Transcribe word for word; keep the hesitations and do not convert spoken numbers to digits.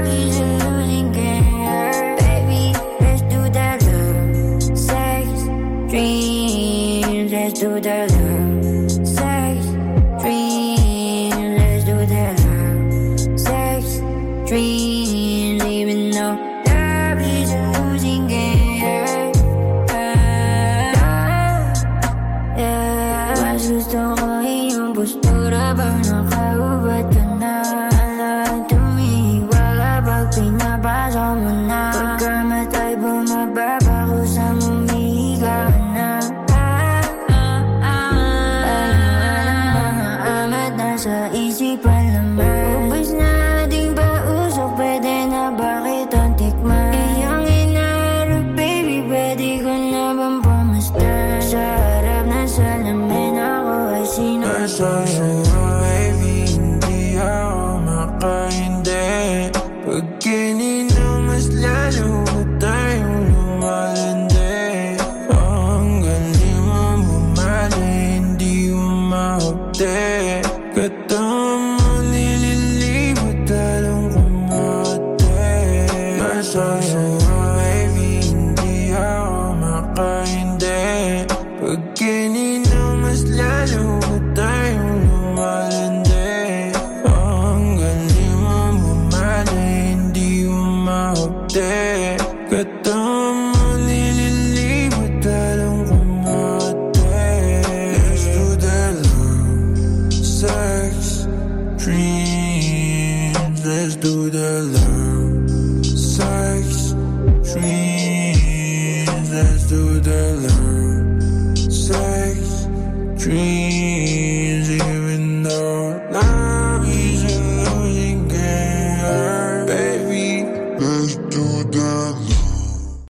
love is a losing game. Baby, let's do that love. Sex, dreams, let's do that love. Sex, dreams, let's do that love. Sex, dreams, even though love is a losing game. Yeah, mas gusto ko iyong postura pag nakaubad ka na. Alam, tumihiwala pag pinapasok mo na. Pagkamatay bumaba pa ko sa mumihiga ka na. Sa isipan naman, ubus na ating pausok, pwede na bakit ang tikman? Iyong inaarap, baby, pwede ko na bang pumastan? Sa harap ng salamin ako ay sino? Nasa iyo, baby, hindi ako makahindi. Pag kininaw, mas lalo ko tayong lumalandi. Hanggang di mo bumali, hindi umahapte. Katama mo nililibot, talong kumate. Nasa iyo, baby, hindi ako makahindi. Pag kininaw, mas lalo ko tayong lumalandi. Hanggang di mo bumali, hindi umahapte. Katama mo nililibot, talong kumate. Let's do that love. Sex, dreams, let's do the love. Sex, dreams, let's do the love. Sex, dreams.